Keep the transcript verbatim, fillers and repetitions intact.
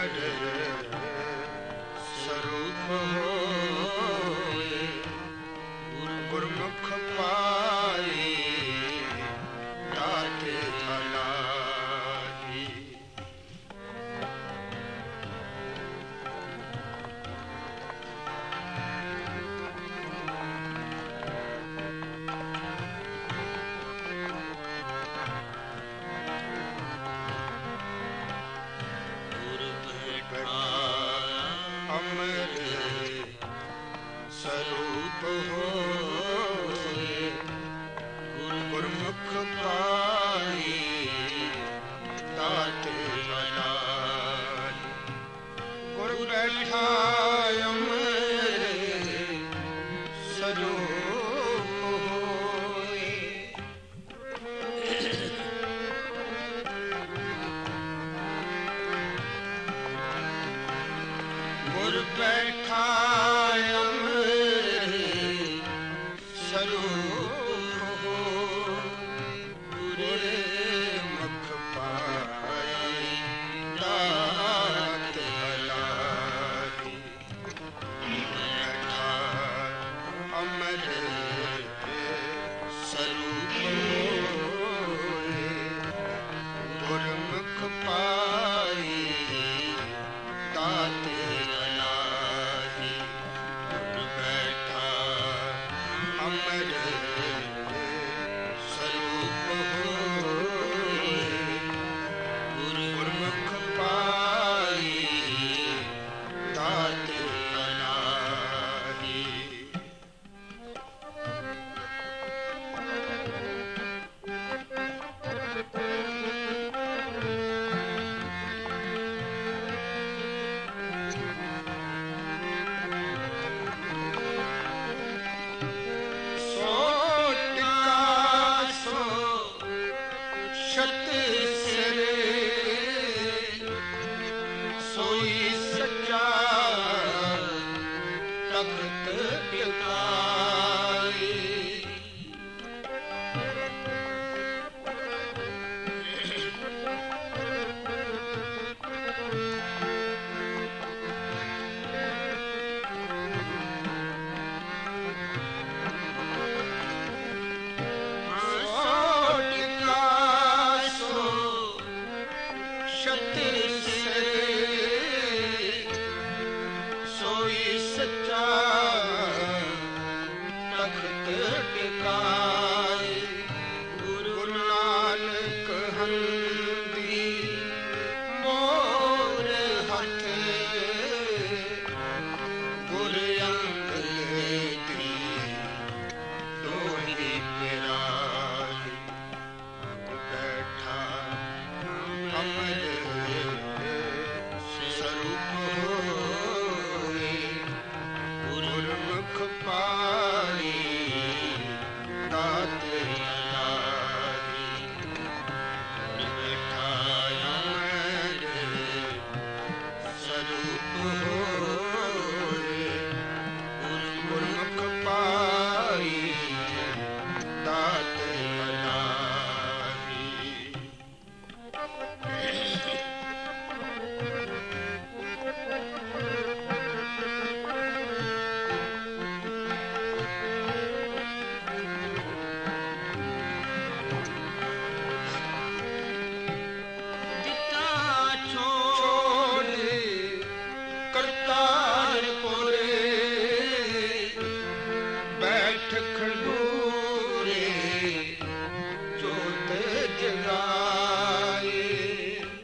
अमर स्वरूप होए, गुरमुख पाए दाते अलाही। अमर स्वरूप होए, गुरमुख पाए दाते अलाही। गुर बैठा अमर स्वरूप होए, गुर बैठा अमर स्वरूप होए, गुरमुख पाए दाते अलाही। बैठा अमर स्वरूप होए, गुरमुख पाए दाते अलाही। गुर बैठा अमर स्वरूप होए, गुरमुख पाए दाते अलाही। शत सिरे सोई सच्चा तख्त टिकाए। शत सिरे सोई सच्चा तख्त टिकाए। गुरु नानक हंदी मोर हथ, गुर अंगदी दोही पिराई। बैठा अमर स्वरूप होए, गुरमुख पाए दाते अलाही। बैठा अमर स्वरूप होए, गुरमुख पाए दाते अलाही। बैठ खड़ूरे जोत जगाए।